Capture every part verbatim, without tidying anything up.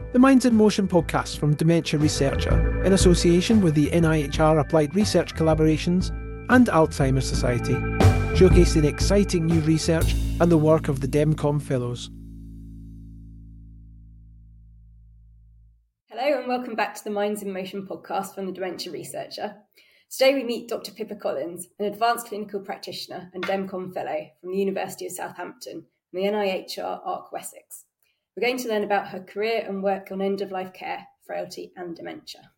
the Minds in Motion podcast from Dementia Researcher, in association with the N I H R Applied Research Collaborations and Alzheimer's Society, showcasing exciting new research and the work of the DEMCOM Fellows. Hello and welcome back to the Minds in Motion podcast from the Dementia Researcher. Today we meet Doctor Pippa Collins, an advanced clinical practitioner and DEMCOM Fellow from the University of Southampton and the N I H R Arc Wessex. We're going to learn about her career and work on end-of-life care, frailty and dementia.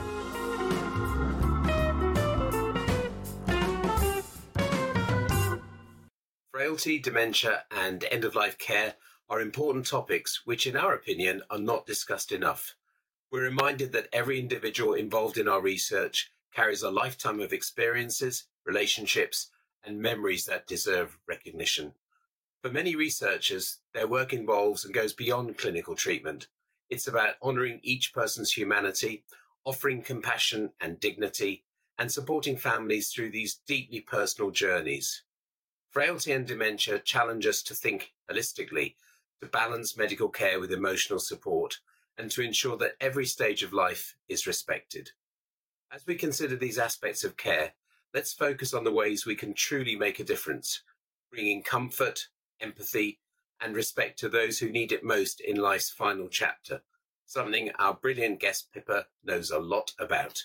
Frailty, dementia and end-of-life care are important topics which, in our opinion, are not discussed enough. We're reminded that every individual involved in our research carries a lifetime of experiences, relationships and memories that deserve recognition. For many researchers, their work involves and goes beyond clinical treatment. It's about honouring each person's humanity, offering compassion and dignity, and supporting families through these deeply personal journeys. Frailty and dementia challenge us to think holistically, to balance medical care with emotional support, and to ensure that every stage of life is respected. As we consider these aspects of care, let's focus on the ways we can truly make a difference, bringing comfort, empathy and respect to those who need it most in life's final chapter, something our brilliant guest Pippa knows a lot about.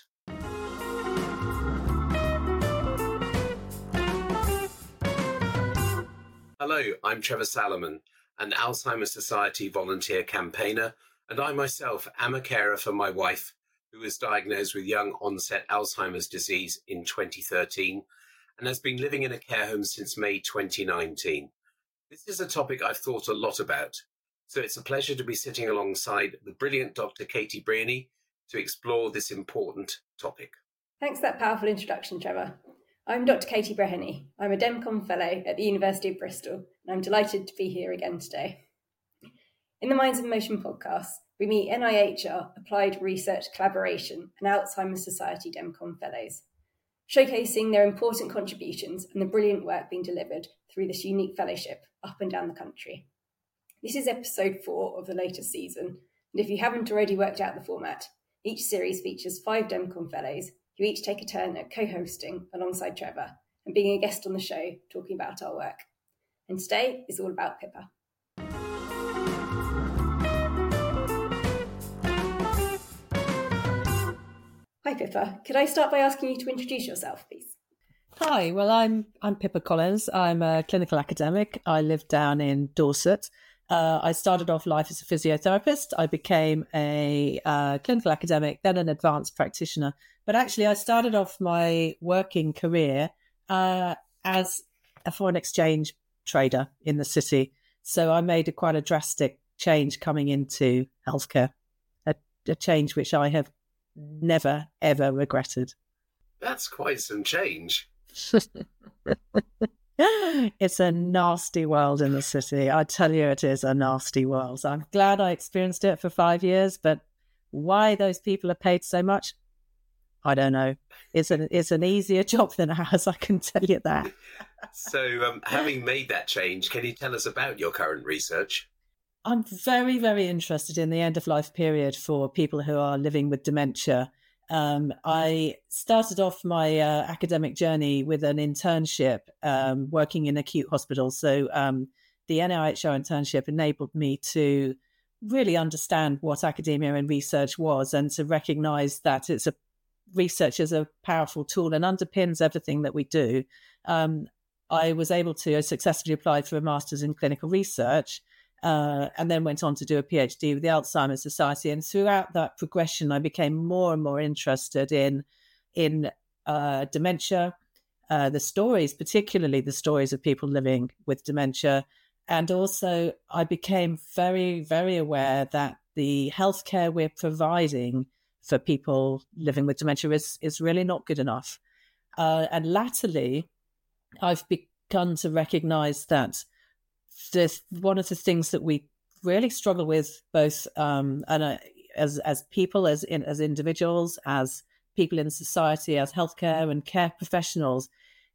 Hello, I'm Trevor Salomon, an Alzheimer's Society volunteer campaigner, and I myself am a carer for my wife, who was diagnosed with young onset Alzheimer's disease in twenty thirteen and has been living in a care home since May twenty nineteen. This is a topic I've thought a lot about, so it's a pleasure to be sitting alongside the brilliant Doctor Katie Brearney to explore this important topic. Thanks for that powerful introduction, Trevor. I'm Doctor Katie Brearney. I'm a DEMCOM Fellow at the University of Bristol, and I'm delighted to be here again today. In the Minds in Motion podcast, we meet N I H R Applied Research Collaboration and Alzheimer's Society DEMCOM Fellows, showcasing their important contributions and the brilliant work being delivered through this unique fellowship up and down the country. This is episode four of the latest season, and if you haven't already worked out the format, each series features five DEMCOM Fellows who each take a turn at co-hosting alongside Trevor and being a guest on the show talking about our work. And today is all about Pippa. Hi Pippa, could I start by asking you to introduce yourself, please? Hi, well, I'm I'm Pippa Collins. I'm a clinical academic. I live down in Dorset. Uh, I started off life as a physiotherapist. I became a uh, clinical academic, then an advanced practitioner. But actually, I started off my working career uh, as a foreign exchange trader in the city. So I made a quite a drastic change coming into healthcare, a, a change which I have never, ever regretted. That's quite some change. It's a nasty world in the city. I tell you, it is a nasty world. So I'm glad I experienced it for five years, but why those people are paid so much, I don't know. It's an, it's an easier job than ours, I can tell you that. So um, having made that change, can you tell us about your current research? I'm very, very interested in the end-of-life period for people who are living with dementia. Um, I started off my uh, academic journey with an internship um, working in acute hospitals. So um, the N I H R internship enabled me to really understand what academia and research was and to recognise that it's a research is a powerful tool and underpins everything that we do. Um, I was able to successfully apply for a master's in clinical research. Uh, and then went on to do a PhD with the Alzheimer's Society. And throughout that progression, I became more and more interested in in uh, dementia, uh, the stories, particularly the stories of people living with dementia. And also, I became very, very aware that the healthcare we're providing for people living with dementia is, is really not good enough. Uh, and latterly, I've begun to recognise that this, one of the things that we really struggle with, both um, and uh, as as people, as in, as individuals, as people in society, as healthcare and care professionals,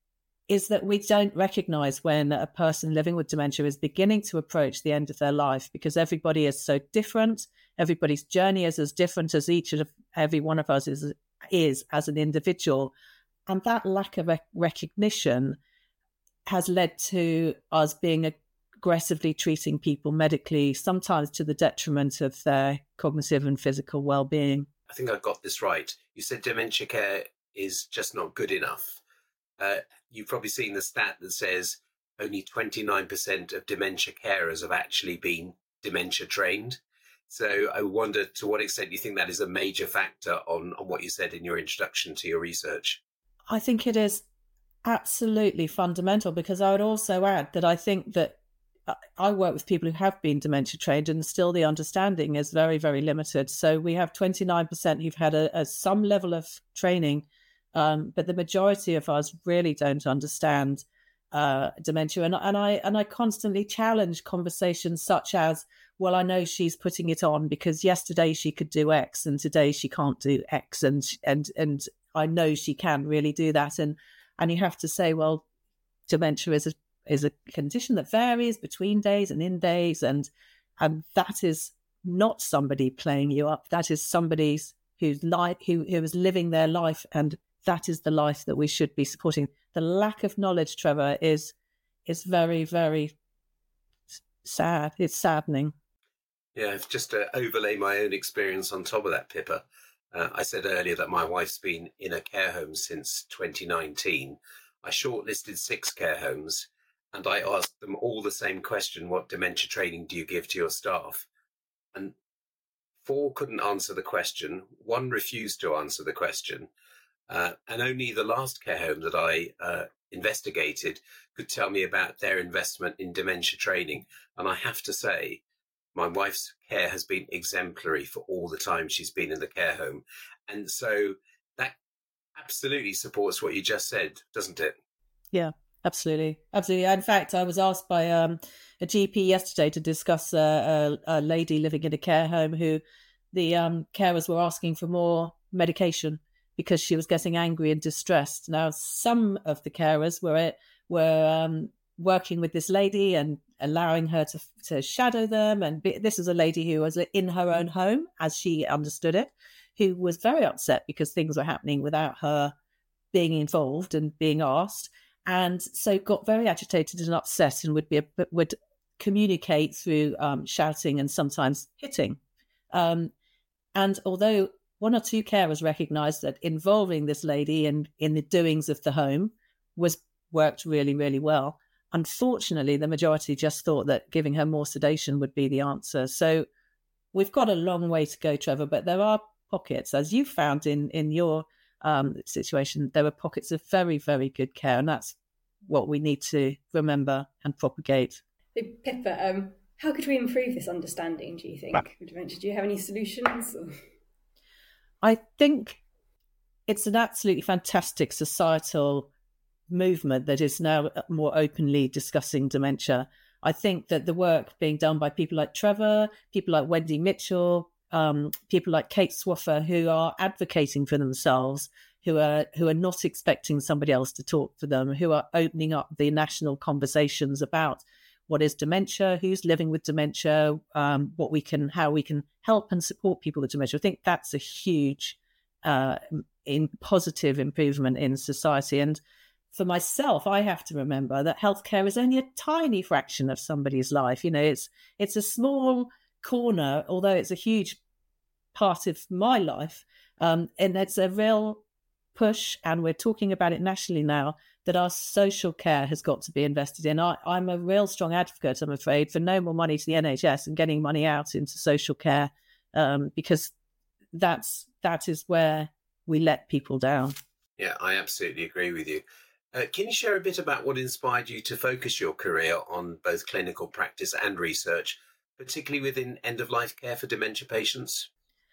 is that we don't recognise when a person living with dementia is beginning to approach the end of their life, because everybody is so different. Everybody's journey is as different as each of every one of us is, is as an individual. And that lack of rec- recognition has led to us being aggressively treating people medically, sometimes to the detriment of their cognitive and physical well-being. I think I got this right. You said dementia care is just not good enough. Uh, you've probably seen the stat that says only twenty-nine percent of dementia carers have actually been dementia trained. So I wonder to what extent you think that is a major factor on, on what you said in your introduction to your research. I think it is absolutely fundamental, because I would also add that I think that I work with people who have been dementia trained, and still the understanding is very, very limited. So we have twenty-nine percent who've had a, a some level of training, um, but the majority of us really don't understand uh, dementia. And, and I and I constantly challenge conversations such as, well, I know she's putting it on because yesterday she could do X and today she can't do X, and and and I know she can really do that. And and you have to say, well, dementia is a is a condition that varies between days and in days, and and that is not somebody playing you up. That is somebody who's life who, who is living their life, and that is the life that we should be supporting. The lack of knowledge, Trevor, is is very, very sad. It's saddening. Yeah, just to overlay my own experience on top of that, Pippa, uh, I said earlier that my wife's been in a care home since twenty nineteen. I shortlisted six care homes, and I asked them all the same question: what dementia training do you give to your staff? And four couldn't answer the question. One refused to answer the question. Uh, and only the last care home that I uh, investigated could tell me about their investment in dementia training. And I have to say, my wife's care has been exemplary for all the time she's been in the care home. And so that absolutely supports what you just said, doesn't it? Yeah. Absolutely. Absolutely. In fact, I was asked by um, a G P yesterday to discuss a, a, a lady living in a care home who the um, carers were asking for more medication because she was getting angry and distressed. Now, some of the carers were were um, working with this lady and allowing her to, to shadow them. And be, this is a lady who was in her own home, as she understood it, who was very upset because things were happening without her being involved and being asked. And so got very agitated and upset, and would be a, would communicate through um, shouting and sometimes hitting. Um, and although one or two carers recognised that involving this lady in, in the doings of the home was worked really, really well, unfortunately, the majority just thought that giving her more sedation would be the answer. So we've got a long way to go, Trevor, but there are pockets, as you found in, in your um, situation, there were pockets of very, very good care, and that's what we need to remember and propagate. So, Pippa, um, how could we improve this understanding, do you think? Do you have any solutions? Or? I think it's an absolutely fantastic societal movement that is now more openly discussing dementia. I think that the work being done by people like Trevor, people like Wendy Mitchell, um, people like Kate Swaffer, who are advocating for themselves, who are who are not expecting somebody else to talk for them, who are opening up the national conversations about what is dementia, who's living with dementia, um, what we can, how we can help and support people with dementia. I think that's a huge, uh, in positive improvement in society. And for myself, I have to remember that healthcare is only a tiny fraction of somebody's life. You know, it's it's a small corner, although it's a huge part of my life. Um, and it's a real push, and we're talking about it nationally now, that our social care has got to be invested in. I, I'm a real strong advocate, I'm afraid, for no more money to the N H S and getting money out into social care, um, because that's that is where we let people down. Yeah, I absolutely agree with you. Uh, can you share a bit about what inspired you to focus your career on both clinical practice and research, particularly within end-of-life care for dementia patients?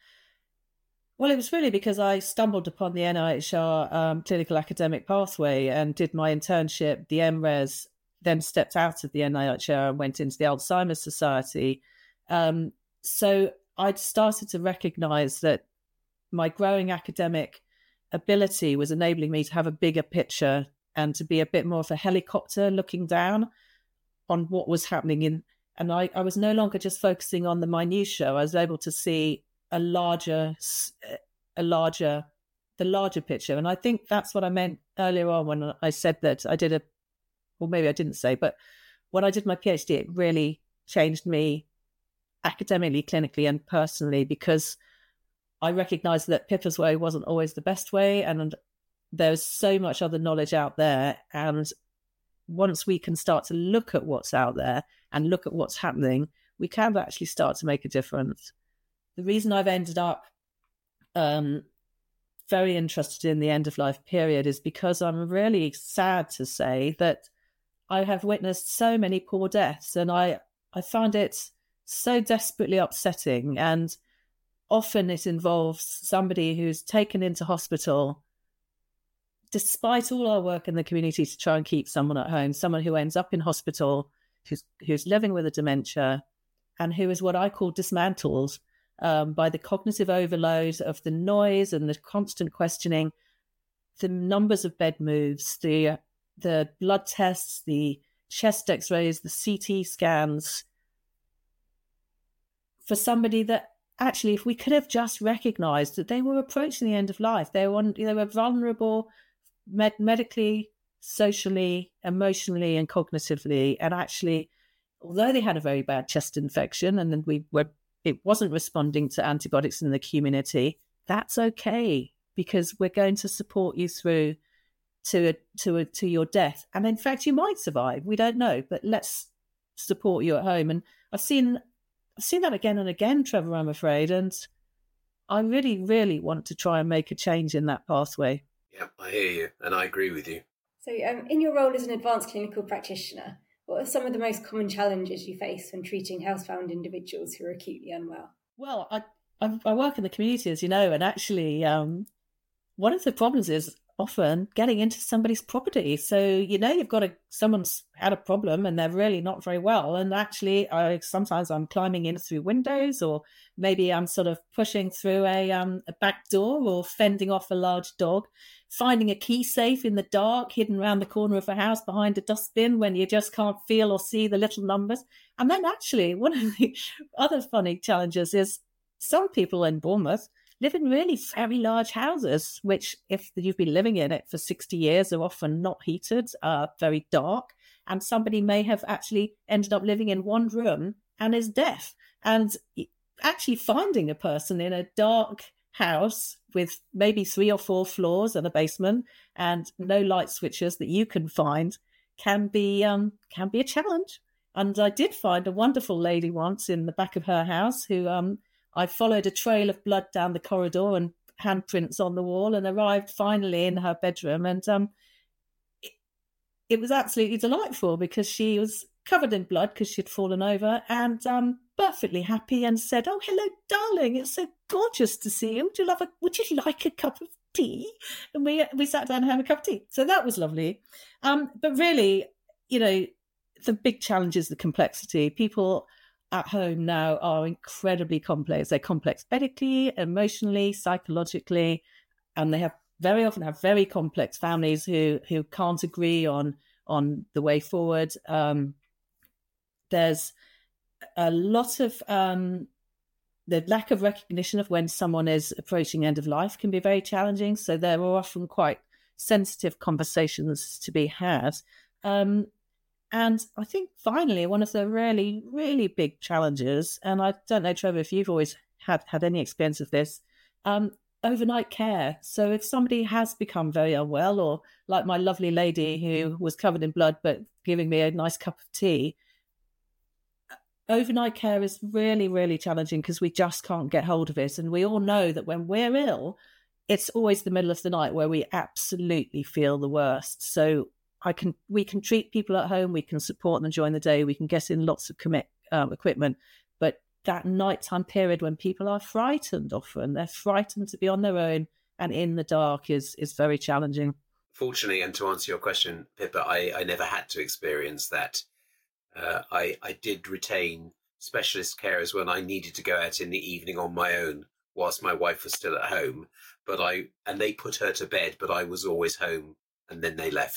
Well, it was really because I stumbled upon the N I H R um, clinical academic pathway and did my internship, the M Res, then stepped out of the N I H R and went into the Alzheimer's Society. Um, so I'd started to recognise that my growing academic ability was enabling me to have a bigger picture and to be a bit more of a helicopter looking down on what was happening in. And I, I was no longer just focusing on the minutiae. I was able to see a larger, a larger, the larger picture. And I think that's what I meant earlier on when I said that I did a, or maybe I didn't say, but when I did my PhD, it really changed me academically, clinically, and personally, because I recognized that Pippa's way wasn't always the best way. And there's so much other knowledge out there. And once we can start to look at what's out there and look at what's happening, we can actually start to make a difference. The reason I've ended up um, very interested in the end of life period is because I'm really sad to say that I have witnessed so many poor deaths, and I, I find it so desperately upsetting. And often it involves somebody who's taken into hospital despite all our work in the community to try and keep someone at home, someone who ends up in hospital, who's who's living with a dementia, and who is what I call dismantled um, by the cognitive overload of the noise and the constant questioning, the numbers of bed moves, the the blood tests, the chest x-rays, the C T scans, for somebody that actually, if we could have just recognised that they were approaching the end of life, they were, they were vulnerable, Med- medically, socially, emotionally, and cognitively. And actually, although they had a very bad chest infection and then we were, it wasn't responding to antibiotics in the community, that's okay, because we're going to support you through to a, to a, to your death. And in fact, you might survive. We don't know, but let's support you at home. And I've seen I've seen that again and again, Trevor, I'm afraid. And I really, really want to try and make a change in that pathway. Yeah, I hear you, and I agree with you. So um, in your role as an advanced clinical practitioner, what are some of the most common challenges you face when treating housebound individuals who are acutely unwell? Well, I, I, I work in the community, as you know, and actually um, one of the problems is often getting into somebody's property. So, you know, you've got a, someone's had a problem and they're really not very well. And actually, I sometimes I'm climbing in through windows, or maybe I'm sort of pushing through a, um, a back door, or fending off a large dog, finding a key safe in the dark, hidden around the corner of a house behind a dustbin when you just can't feel or see the little numbers. And then actually, one of the other funny challenges is some people in Bournemouth live in really very large houses, which if you've been living in it for sixty years are often not heated, uh, very dark. And somebody may have actually ended up living in one room and is deaf. And actually finding a person in a dark house with maybe three or four floors and a basement and no light switches that you can find can be um, can be a challenge. And I did find a wonderful lady once in the back of her house who um, I followed a trail of blood down the corridor and handprints on the wall, and arrived finally in her bedroom. And um, it, it was absolutely delightful because she was covered in blood because she'd fallen over, and um, perfectly happy, and said, "Oh, hello, darling. It's so gorgeous to see you. Would you love a, would you like a cup of tea?" And we we sat down and had a cup of tea. So that was lovely. Um, but really, you know, the big challenge is the complexity. People at home now are incredibly complex. They're complex medically, emotionally, psychologically, and they have very often have very complex families who who can't agree on on the way forward. Um, there's a lot of um, the lack of recognition of when someone is approaching end of life can be very challenging. So there are often quite sensitive conversations to be had. Um, And I think finally, one of the really, really big challenges, and I don't know, Trevor, if you've always had, had any experience of this, um, overnight care. So if somebody has become very unwell, or like my lovely lady who was covered in blood but giving me a nice cup of tea, overnight care is really, really challenging because we just can't get hold of it. And we all know that when we're ill, it's always the middle of the night where we absolutely feel the worst. So I can, we can treat people at home, we can support them during the day, we can get in lots of commit, um, equipment. But that nighttime period when people are frightened often, they're frightened to be on their own and in the dark is is very challenging. Fortunately, and to answer your question, Pippa, I, I never had to experience that. Uh, I, I did retain specialist carers when I needed to go out in the evening on my own whilst my wife was still at home. But I and they put her to bed, but I was always home and then they left.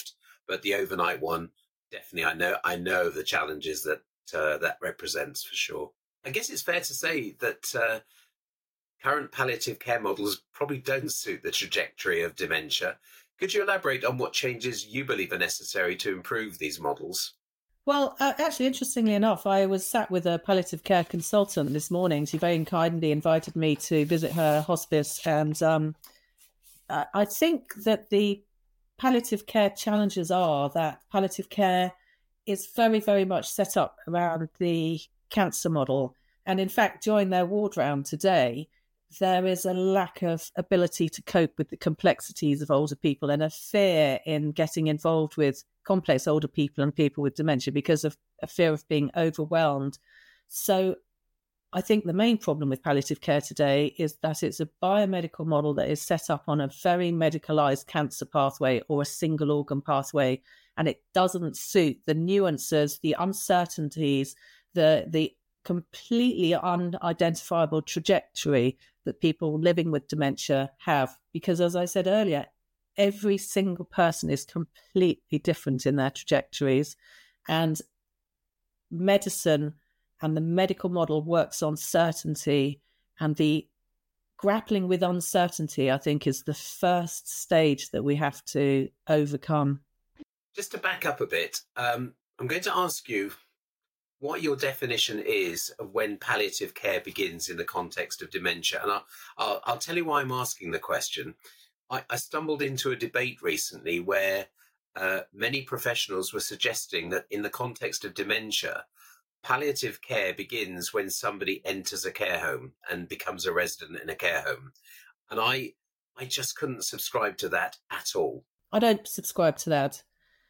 but the overnight one, definitely, I know, I know the challenges that uh, that represents for sure. I guess it's fair to say that uh, current palliative care models probably don't suit the trajectory of dementia. Could you elaborate on what changes you believe are necessary to improve these models? Well, uh, actually, interestingly enough, I was sat with a palliative care consultant this morning. She very kindly invited me to visit her hospice. And um, I think that the palliative care challenges are that palliative care is very, very much set up around the cancer model. And in fact, during their ward round today, there is a lack of ability to cope with the complexities of older people and a fear in getting involved with complex older people and people with dementia because of a fear of being overwhelmed. So I think the main problem with palliative care today is that it's a biomedical model that is set up on a very medicalized cancer pathway or a single organ pathway, and it doesn't suit the nuances, the uncertainties, the the completely unidentifiable trajectory that people living with dementia have. Because as I said earlier, every single person is completely different in their trajectories, and medicine and the medical model works on certainty, and the grappling with uncertainty, I think, is the first stage that we have to overcome. Just to back up a bit, um, I'm going to ask you what your definition is of when palliative care begins in the context of dementia. And I'll, I'll, I'll tell you why I'm asking the question. I, I stumbled into a debate recently where uh, many professionals were suggesting that in the context of dementia, palliative care begins when somebody enters a care home and becomes a resident in a care home. And I, I just couldn't subscribe to that at all. I don't subscribe to that.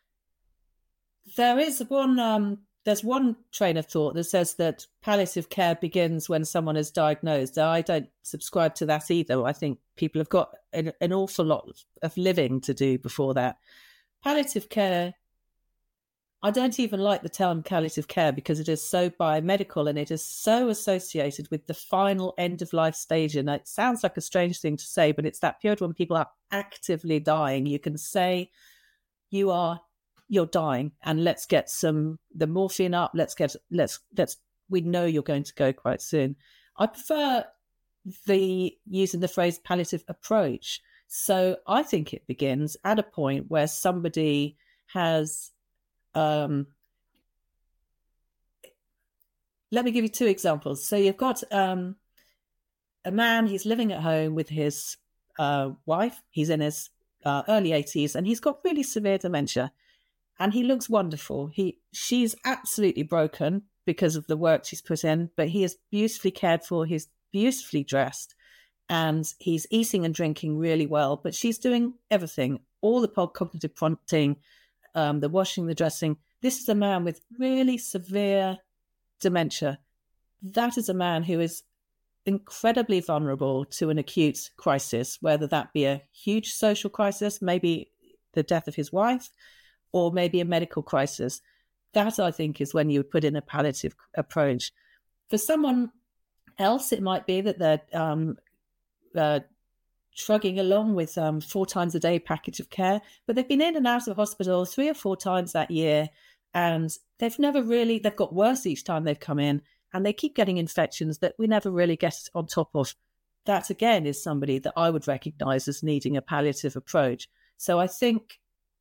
There is one... Um... There's one train of thought that says that palliative care begins when someone is diagnosed. I don't subscribe to that either. I think people have got an, an awful lot of living to do before that. Palliative care, I don't even like the term palliative care because it is so biomedical and it is so associated with the final end-of-life stage. And it sounds like a strange thing to say, but it's that period when people are actively dying. You can say you are you're dying and let's get some the morphine up, let's get let's let's we know you're going to go quite soon. I prefer the using the phrase palliative approach. So I think it begins at a point where somebody has um let me give you two examples. So you've got um a man, he's living at home with his uh wife, he's in his uh, early eighties, and he's got really severe dementia. And he looks wonderful. He, she's absolutely broken because of the work she's put in, but he is beautifully cared for. He's beautifully dressed, and he's eating and drinking really well. But she's doing everything, all the cognitive prompting, um, the washing, the dressing. This is a man with really severe dementia. That is a man who is incredibly vulnerable to an acute crisis, whether that be a huge social crisis, maybe the death of his wife, or maybe a medical crisis. That, I think, is when you would put in a palliative approach. For someone else, it might be that they're um, uh, trudging along with um, four times a day package of care, but they've been in and out of hospital three or four times that year, and they've never really, they've got worse each time they've come in, and they keep getting infections that we never really get on top of. That, again, is somebody that I would recognise as needing a palliative approach. So I think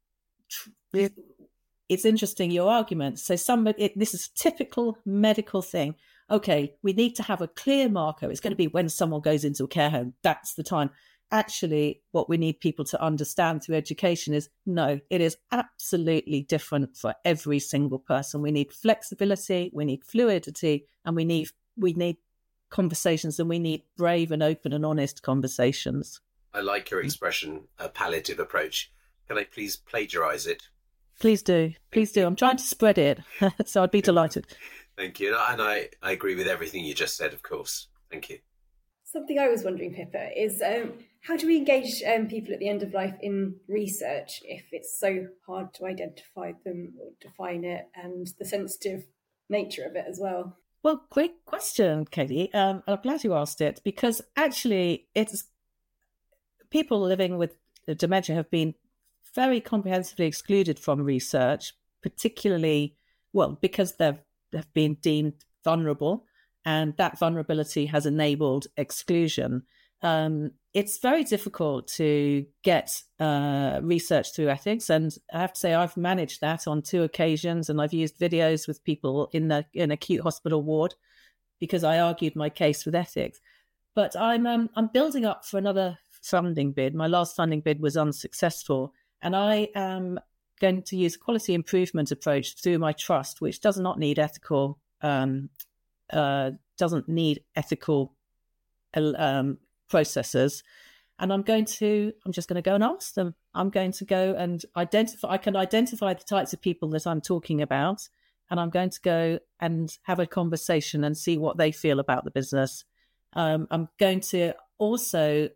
it's interesting, your argument. So somebody, it, this is a typical medical thing. Okay, we need to have a clear marker. It's going to be when someone goes into a care home. That's the time. Actually, what we need people to understand through education is, no, it is absolutely different for every single person. We need flexibility, we need fluidity, and we need we need conversations, and we need brave and open and honest conversations. I like your expression, a palliative approach. Can I please plagiarise it? Please do. Please do. I'm trying to spread it, so I'd be delighted. Thank you. And I, I agree with everything you just said, of course. Thank you. Something I was wondering, Pippa, is um, how do we engage um, people at the end of life in research if it's so hard to identify them or define it, and the sensitive nature of it as well? Well, great question, Katie. Um, I'm glad you asked it, because actually it's people living with dementia have been very comprehensively excluded from research, particularly, well, because they've, they've been deemed vulnerable, and that vulnerability has enabled exclusion. Um, it's very difficult to get uh, research through ethics, and I have to say I've managed that on two occasions, and I've used videos with people in the in acute hospital ward because I argued my case with ethics. But I'm um, I'm building up for another funding bid. My last funding bid was unsuccessful, and I am going to use a quality improvement approach through my trust, which does not need ethical um, uh, doesn't need ethical um, processes. And I'm going to, I'm just going to go and ask them. I'm going to go and identify, I can identify the types of people that I'm talking about, and I'm going to go and have a conversation and see what they feel about the business. Um, I'm going to also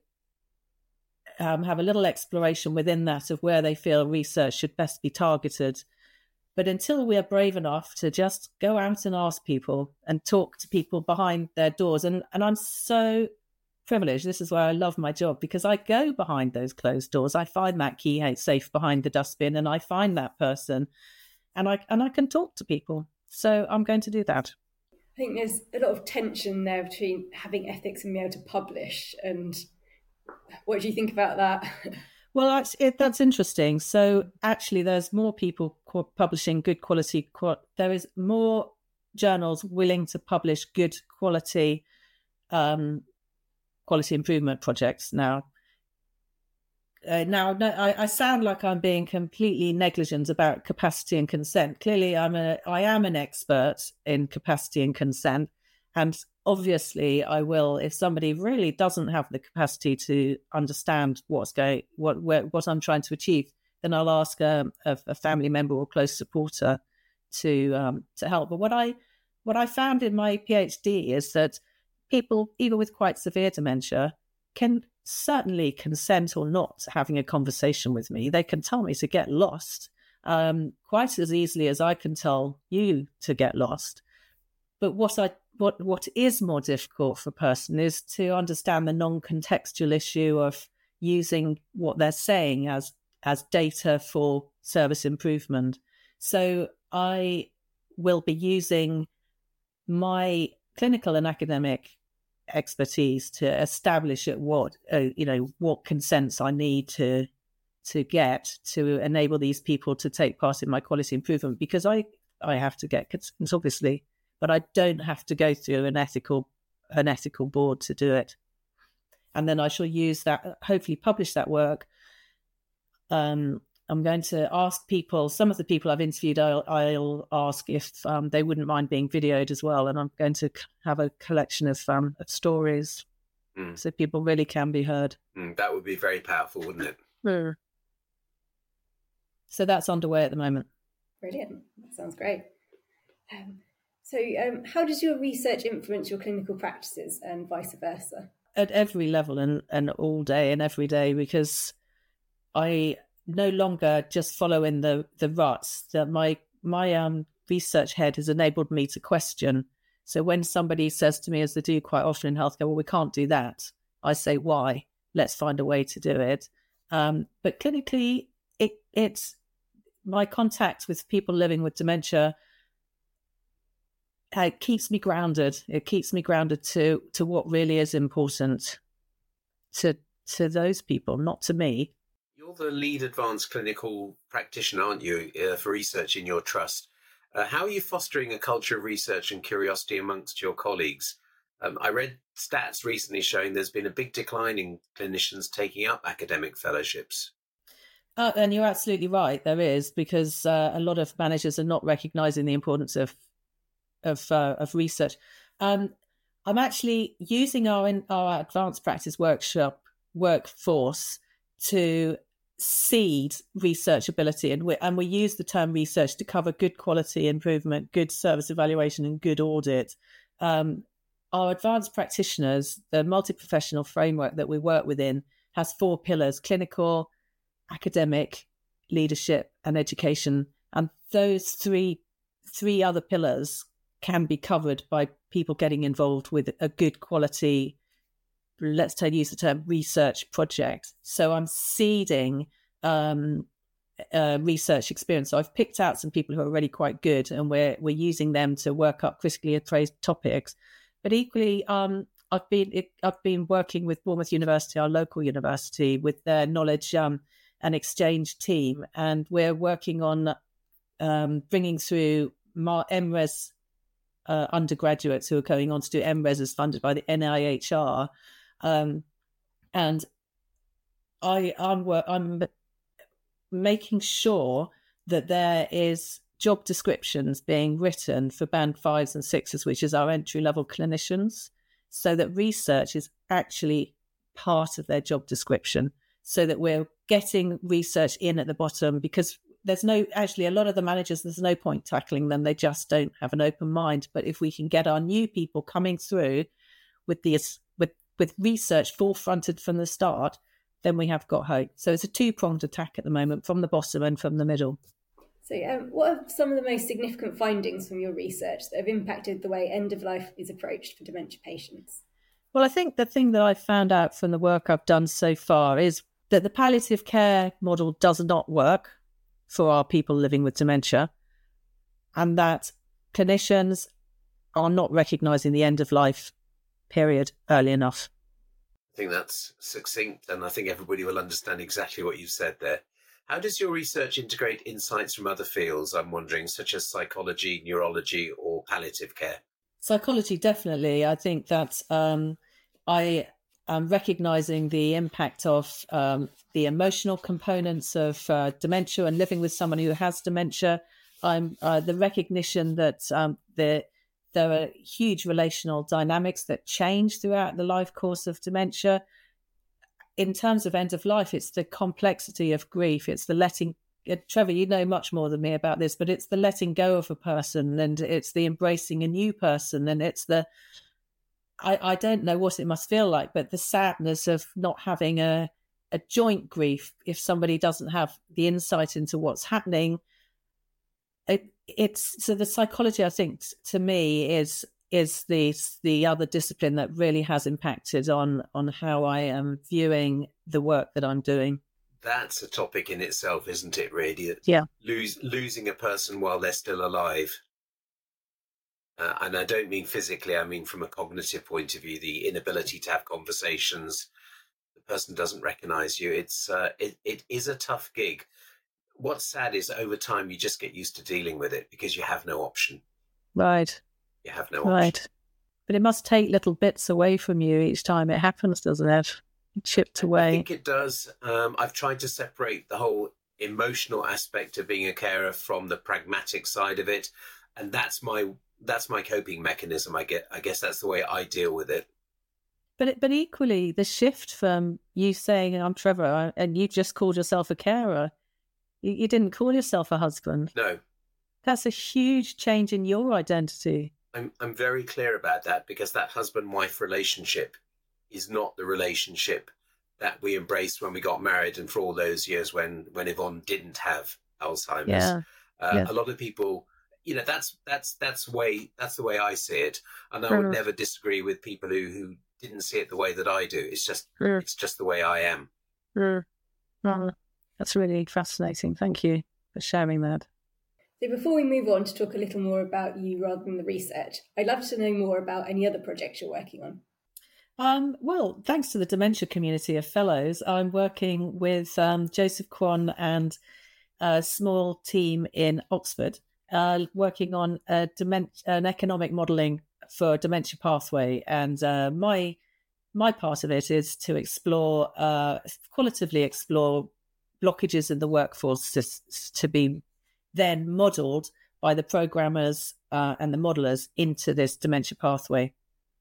um, have a little exploration within that of where they feel research should best be targeted. But until we are brave enough to just go out and ask people and talk to people behind their doors, and, and I'm so privileged, this is where I love my job, because I go behind those closed doors. I find that key safe behind the dustbin, and I find that person, and I and I can talk to people. So I'm going to do that. I think there's a lot of tension there between having ethics and being able to publish. And what do you think about that? Well, that's, it, that's interesting. So actually, there's more people publishing good quality. There is more journals willing to publish good quality um, quality improvement projects now. Uh, now, no, I, I sound like I'm being completely negligent about capacity and consent. Clearly, I'm a, I am an expert in capacity and consent, and obviously, I will. If somebody really doesn't have the capacity to understand what's going, what where, what I'm trying to achieve, then I'll ask um, a, a family member or close supporter to um, to help. But what I what I found in my PhD is that people, even with quite severe dementia, can certainly consent or not to having a conversation with me. They can tell me to get lost um, quite as easily as I can tell you to get lost. But what I what what is more difficult for a person is to understand the non-contextual issue of using what they're saying as as data for service improvement. So I will be using my clinical and academic expertise to establish at what uh, you know what consents I need to to get to enable these people to take part in my quality improvement, because I I have to get consents, obviously, but I don't have to go through an ethical an ethical board to do it. And then I shall use that, hopefully publish that work. Um, I'm going to ask people, some of the people I've interviewed, I'll, I'll ask if um, they wouldn't mind being videoed as well. And I'm going to have a collection of, um, of stories mm. so people really can be heard. Mm, that would be very powerful, wouldn't it? Mm. So that's underway at the moment. Brilliant. That sounds great. Um, so um, how does your research influence your clinical practices and vice versa? At every level and, and all day and every day, because I no longer just follow in the, the ruts. That my my um, research head has enabled me to question. So when somebody says to me, as they do quite often in healthcare, well, we can't do that, I say, why? Let's find a way to do it. Um, but clinically, it it's my contact with people living with dementia. It keeps me grounded. It keeps me grounded to to what really is important to to those people, not to me. You're the lead advanced clinical practitioner, aren't you, uh, for research in your trust? Uh, how are you fostering a culture of research and curiosity amongst your colleagues? Um, I read stats recently showing there's been a big decline in clinicians taking up academic fellowships. Uh, and you're absolutely right, there is, because uh, a lot of managers are not recognising the importance of of uh, of research. Um, I'm actually using our in, our advanced practice workshop workforce to seed researchability, and we and we use the term research to cover good quality improvement, good service evaluation, and good audit. Um, our advanced practitioners, the multi-professional framework that we work within, has four pillars: clinical, academic, leadership, and education. And those three three other pillars can be covered by people getting involved with a good quality, let's use the term, research project. So I'm seeding um, uh, research experience. So I've picked out some people who are already quite good, and we're we're using them to work up critically appraised topics. But equally, um, I've been I've been working with Bournemouth University, our local university, with their knowledge um, and exchange team, and we're working on um, bringing through M Res uh, undergraduates who are going on to do M Res as funded by the N I H R, um, and I I'm I'm making sure that there is job descriptions being written for band fives and sixes, which is our entry level clinicians, so that research is actually part of their job description, so that we're getting research in at the bottom, because there's no, actually a lot of the managers, there's no point tackling them. They just don't have an open mind. But if we can get our new people coming through with these, with, with research forefronted from the start, then we have got hope. So it's a two-pronged attack at the moment, from the bottom and from the middle. So um, what are some of the most significant findings from your research that have impacted the way end of life is approached for dementia patients? Well, I think the thing that I've found out from the work I've done so far is that the palliative care model does not work for our people living with dementia, and that clinicians are not recognising the end of life period early enough. I think that's succinct, and I think everybody will understand exactly what you've said there. How does your research integrate insights from other fields, I'm wondering, such as psychology, neurology, or palliative care? Psychology, definitely. I think that um, I am recognising the impact of um, the emotional components of uh, dementia and living with someone who has dementia. I'm uh, the recognition that um, the There are huge relational dynamics that change throughout the life course of dementia. In terms of end of life, it's the complexity of grief. It's the letting, uh, Trevor, you know much more than me about this, but it's the letting go of a person, and it's the embracing a new person. And it's the, I, I don't know what it must feel like, but the sadness of not having a, a joint grief if somebody doesn't have the insight into what's happening. It, it's so the psychology, I think, to me is is the the other discipline that really has impacted on on how I am viewing the work that I'm doing. That's a topic in itself, isn't it, really? Yeah. Lose, losing a person while they're still alive. Uh, and I don't mean physically, I mean from a cognitive point of view, the inability to have conversations. The person doesn't recognise you. It's uh, it, it is a tough gig. What's sad is over time you just get used to dealing with it because you have no option. Right. You have no right. option. But it must take little bits away from you each time it happens, doesn't it? Chipped away. I think it does. Um, I've tried to separate the whole emotional aspect of being a carer from the pragmatic side of it, and that's my that's my coping mechanism. I get. I guess that's the way I deal with it. But it, but equally, the shift from you saying I'm Trevor and you just called yourself a carer. You, you didn't call yourself a husband. No. That's a huge change in your identity. I'm I'm very clear about that, because that husband-wife relationship is not the relationship that we embraced when we got married and for all those years when, when Yvonne didn't have Alzheimer's. Yeah. Uh, yeah. A lot of people, you know, that's that's that's way that's the way I see it, and I would Mm. never disagree with people who, who didn't see it the way that I do. It's just Mm. it's just the way I am. Mm. Mm. That's really fascinating. Thank you for sharing that. So before we move on to talk a little more about you rather than the research, I'd love to know more about any other projects you're working on. Um, well, thanks to the dementia community of fellows, I'm working with um, Joseph Kwon and a small team in Oxford, uh, working on a dement- an economic modelling for dementia pathway. And uh, my my part of it is to explore, uh, qualitatively explore blockages in the workforce to, to be then modelled by the programmers uh, and the modellers into this dementia pathway.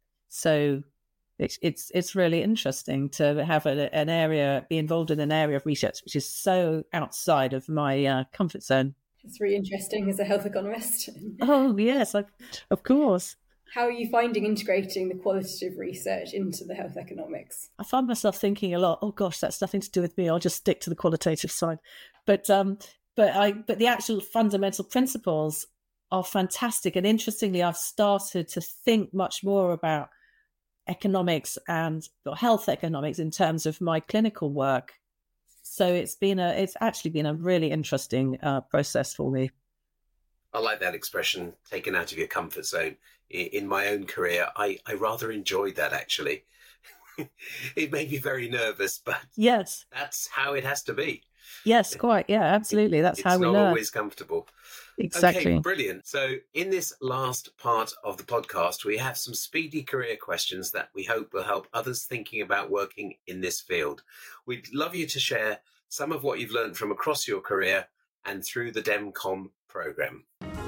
So it's it's it's really interesting to have a, an area, be involved in an area of research which is so outside of my uh, comfort zone. It's really interesting as a health economist. Oh yes, I, of course. How are you finding integrating the qualitative research into the health economics? I find myself thinking a lot, oh gosh, that's nothing to do with me. I'll just stick to the qualitative side. But um, but I but the actual fundamental principles are fantastic. And interestingly, I've started to think much more about economics and or health economics in terms of my clinical work So it's been a, it's actually been a really interesting uh, process for me. I like that expression, taken out of your comfort zone. In my own career, I, I rather enjoyed that, actually. It made me very nervous, but yes, that's how it has to be. Yes, quite. Yeah, absolutely. That's it's how we learn. It's not always comfortable. Exactly. Okay, brilliant. So in this last part of the podcast, we have some speedy career questions that we hope will help others thinking about working in this field. We'd love you to share some of what you've learned from across your career and through the DEMCOM programme.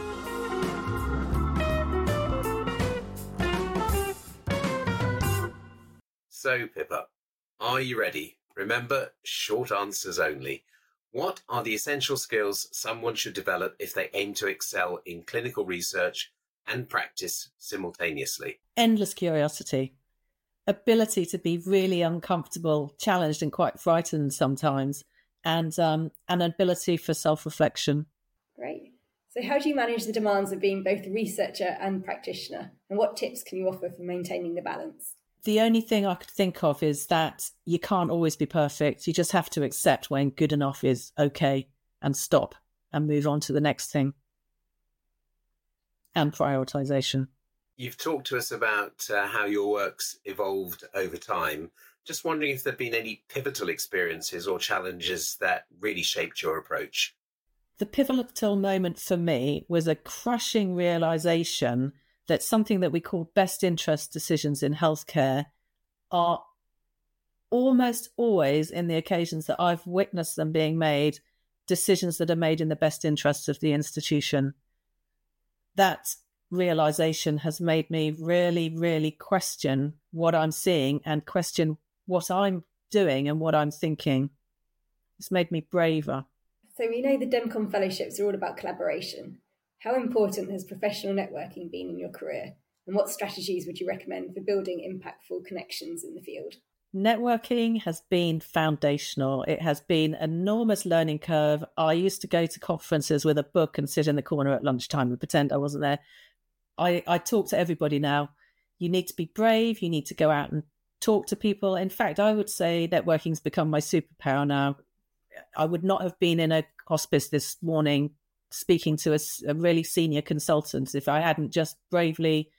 So, Pippa, are you ready? Remember, short answers only. What are the essential skills someone should develop if they aim to excel in clinical research and practice simultaneously? Endless curiosity, ability to be really uncomfortable, challenged and quite frightened sometimes, and um, an ability for self-reflection. Great. So how do you manage the demands of being both a researcher and practitioner? And what tips can you offer for maintaining the balance? The only thing I could think of is that you can't always be perfect. You just have to accept when good enough is okay and stop and move on to the next thing. And prioritization. You've talked to us about uh, how your work's evolved over time. Just wondering if there have been any pivotal experiences or challenges that really shaped your approach. The pivotal moment for me was a crushing realization that something that we call best interest decisions in healthcare are almost always, in the occasions that I've witnessed them being made, decisions that are made in the best interests of the institution. That realization has made me really, really question what I'm seeing and question what I'm doing and what I'm thinking. It's made me braver. So we know the DEMCOM fellowships are all about collaboration. How important has professional networking been in your career? And what strategies would you recommend for building impactful connections in the field? Networking has been foundational. It has been an enormous learning curve. I used to go to conferences with a book and sit in the corner at lunchtime and pretend I wasn't there. I, I talk to everybody now. You need to be brave. You need to go out and talk to people. In fact, I would say networking's become my superpower now. I would not have been in a hospice this morning speaking to a, a really senior consultant if I hadn't just bravely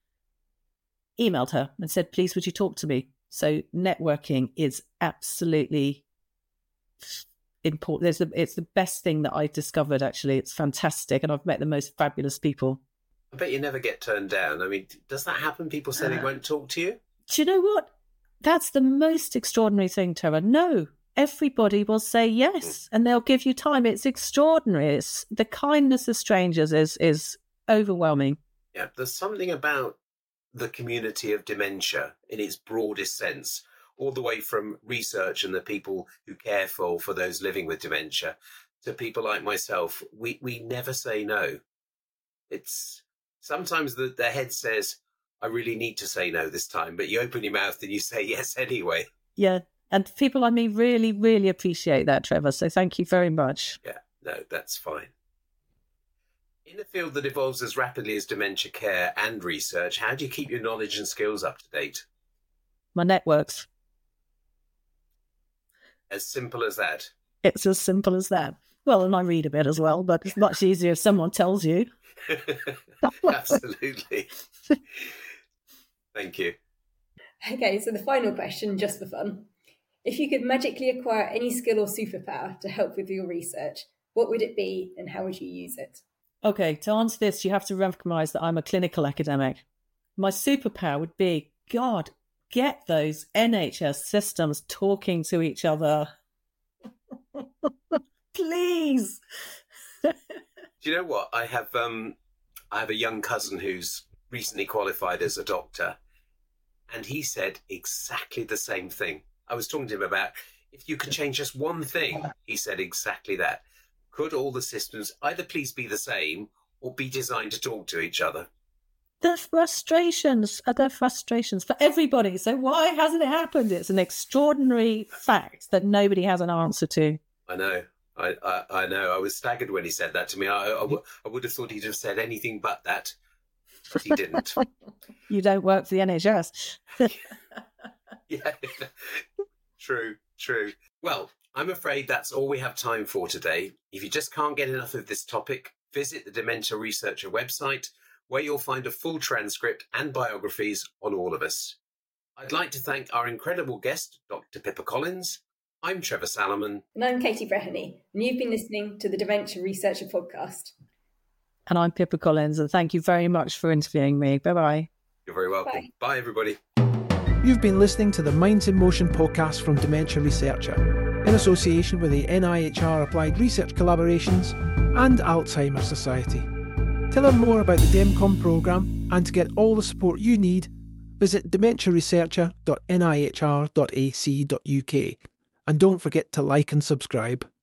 emailed her and said, please, would you talk to me? So networking is absolutely important. It's the, it's the best thing that I discovered, actually. It's fantastic. And I've met the most fabulous people. I bet you never get turned down. I mean, does that happen? People say they won't talk to you? Do you know what? That's the most extraordinary thing, Tara. No. Everybody will say yes, and they'll give you time. It's extraordinary. It's, the kindness of strangers is is overwhelming. Yeah, there's something about the community of dementia in its broadest sense, all the way from research and the people who care for, for those living with dementia, to people like myself. We we never say no. It's sometimes the, the head says, I really need to say no this time, but you open your mouth and you say yes anyway. Yeah. And people like me really, really appreciate that, Trevor. So thank you very much. Yeah, no, that's fine. In a field that evolves as rapidly as dementia care and research, how do you keep your knowledge and skills up to date? My networks. As simple as that. It's as simple as that. Well, and I read a bit as well, but it's much easier if someone tells you. Absolutely. Thank you. Okay, so the final question, just for fun. If you could magically acquire any skill or superpower to help with your research, what would it be and how would you use it? Okay, to answer this, you have to recognise that I'm a clinical academic. My superpower would be, God, get those N H S systems talking to each other. Please. Do you know what? I have um, I have a young cousin who's recently qualified as a doctor, and he said exactly the same thing. I was talking to him about, if you could change just one thing, he said exactly that. Could all the systems either please be the same or be designed to talk to each other? The frustrations are the frustrations for everybody. So why hasn't it happened? It's an extraordinary fact that nobody has an answer to. I know. I, I, I know. I was staggered when he said that to me. I, I, w- I would have thought he'd have said anything but that, but he didn't. You don't work for the N H S. Yeah, true, true. Well, I'm afraid that's all we have time for today. If you just can't get enough of this topic, visit the Dementia Researcher website, where you'll find a full transcript and biographies on all of us. I'd like to thank our incredible guest, Doctor Pippa Collins. I'm Trevor Salomon. And I'm Katie Breheny, and you've been listening to the Dementia Researcher podcast. And I'm Pippa Collins, and thank you very much for interviewing me. Bye-bye. You're very welcome. Bye, Bye everybody. You've been listening to the Minds in Motion podcast from Dementia Researcher, in association with the N I H R Applied Research Collaborations and Alzheimer's Society. To learn more about the DEMCOM programme and to get all the support you need, visit dementia researcher dot n i h r dot a c dot u k, and don't forget to like and subscribe.